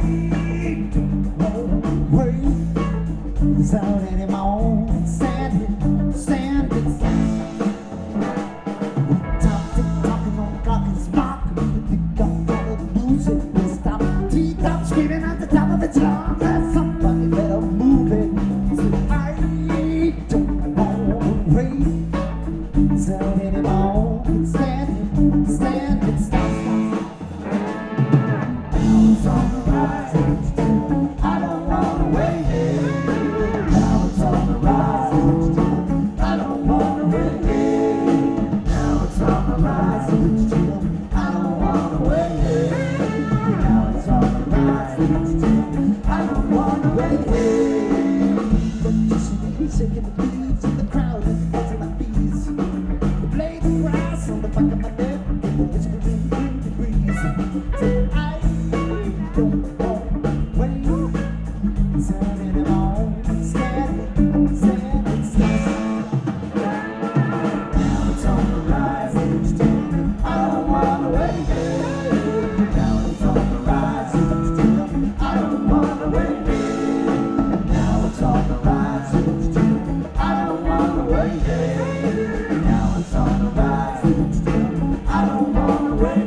don't wait without anymore. Stand it, stand it, stand it. Top tick tocking on the clock and spark. Think I'm gonna lose it. We'll stop. T-top screaming at the top of its lungs. Somebody better move it. So I don't wanna wait without anymore. Stand it, stand it, stand it. Now it's on the rise. I don't wanna wait. Now it's on the rise. I don't wanna wait. Now it's on the rise. I don't wanna wait. Now it's on the rise. I don't wanna wait. But just me shaking the beats in the crowd and dancing like bees. The blades of grass on the back of my neck, whispering in the breeze. Say I don't want wait. Without anymore. Stand it, stand it, stand it. Now it's on the rise. I don't wanna wait. Now it's on the rise. I don't wanna wait. Now it's on the rise. I don't wanna wait. Now it's on the rise. I don't wanna wait.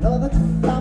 another time.